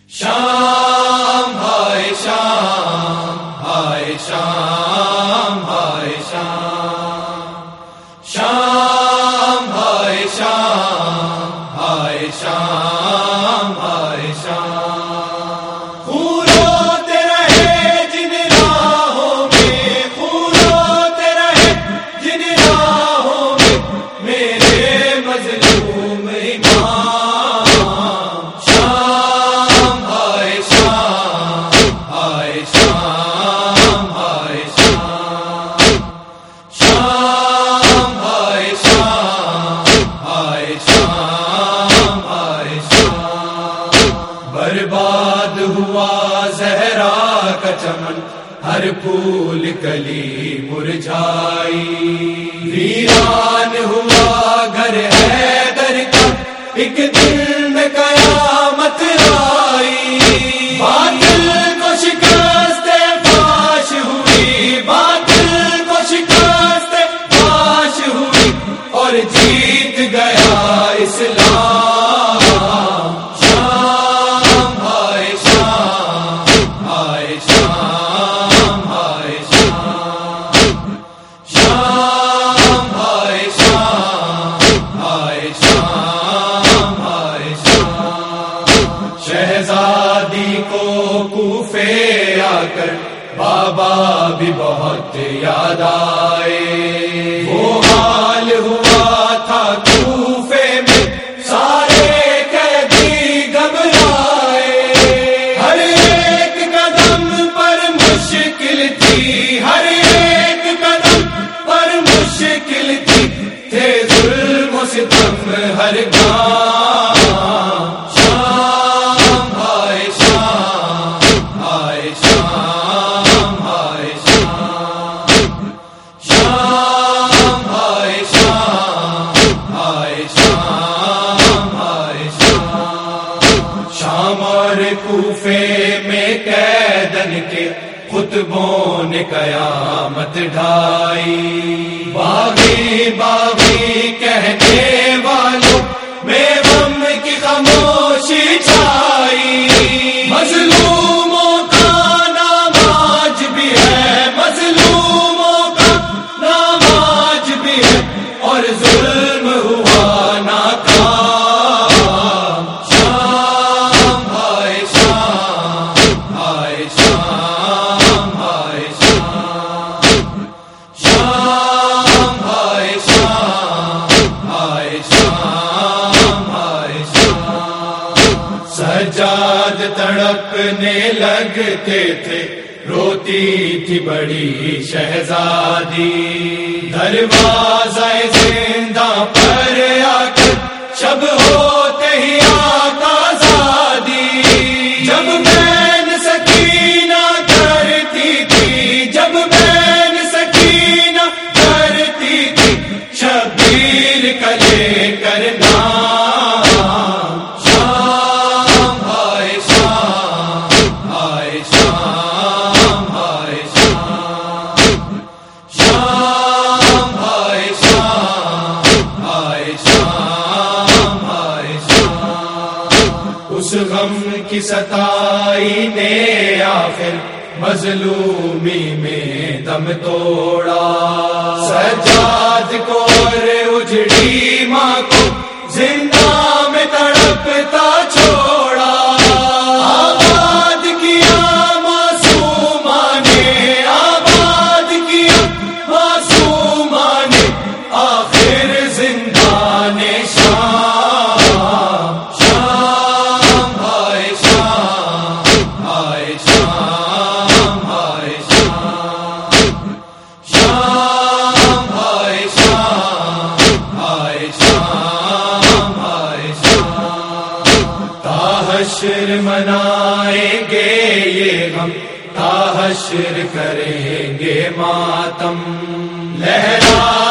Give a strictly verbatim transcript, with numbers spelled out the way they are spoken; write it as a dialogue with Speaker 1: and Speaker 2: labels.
Speaker 1: شام ہائے شام ہائے شام ہائے شام شام ہائے شام ہائے شام ہائے شام خون ہوتے رہے جن راہوں میں خون ہوتے رہے جن راہوں میں میرے مظلوم امام شام ہائے شام ہائے شام ہائے شام شام ہائے شام ہائے شام ہائے شام برباد ہوا زہرا کا چمن ہر پھول کلی مرجھائی ویران ہوا گھر حیدر کا ایک دن میں قیامت آئی باطل کو شکست فاش ہوئی باطل کو شکست فاش ہوئی اور جیت گیا اسلام شام ہائے شام ہائے شام ہائے شام شام ہائے شام ہائے شام ہائے شام شہزادی کو کوفے آ کر بابا بھی بہت یاد آئے وہ حال ہوا تھا کوفے میں سارے قیدی گھبرائے ہر ایک قدم پر مشکل تھی ہر ایک قدم پر مشکل تھی تھے ظلم و ستم ہر گام شام ہائے شام ہائے شام ہائے شام شام ہائے شام ہائے شام ہائے شام شام اور کوفے میں قیدن کے خطبوں نے قیامت ڈھائی باغی باغی کہنے والوں میں غم کی خاموشی چھائی مظلوموں کا نام آج بھی ہے مظلوموں کا نام آج بھی ہے اور ظلم ہوا ناکام شام ہائے شام ہائے شام ہائے شام شام ہائے شام ہائے شام ہائے شام سجاد تڑپنے لگتے تھے روتی تھی بڑی شہزادی دروازہ زندہ پر آ کر شب ہوتے ہی آقا آزادی جب بین سکینہ کرتی تھی جب بین سکینہ کرتی تھی شبیر کا لے کر نام شام ہائے شام ہائے شام ہائے شام شام ہائے شام ہائے شام ہائے شام اس غم کی ستائی نے آخر مظلومی میں دم توڑا سجاد کو اور اجڑی ماں کو زندہ میں تڑپتا چھوڑا آباد کیا معصومہ نے آباد کیا معصومہ نے آخر زندان شام شام ہائے شام ہائے شام ہائے شام شام ہائے شام ہائے شام ہائے شام تاحشر منائیں گے یہ غم تاحشر کریں گے ماتم لہرا